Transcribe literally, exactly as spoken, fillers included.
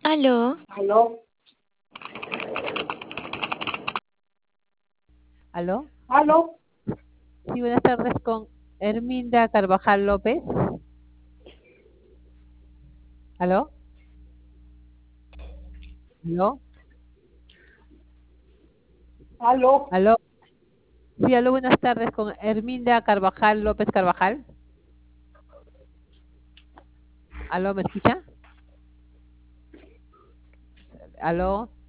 Aló, Aló, ¿Aló? aló, Sí, buenas tardes con Herminda Carvajal López. ¿Aló? ¿Aló? aló. ¿Aló? Sí, aló, buenas tardes con Herminda Carvajal López Carvajal. ¿Aló, me escucha? ¿Aló?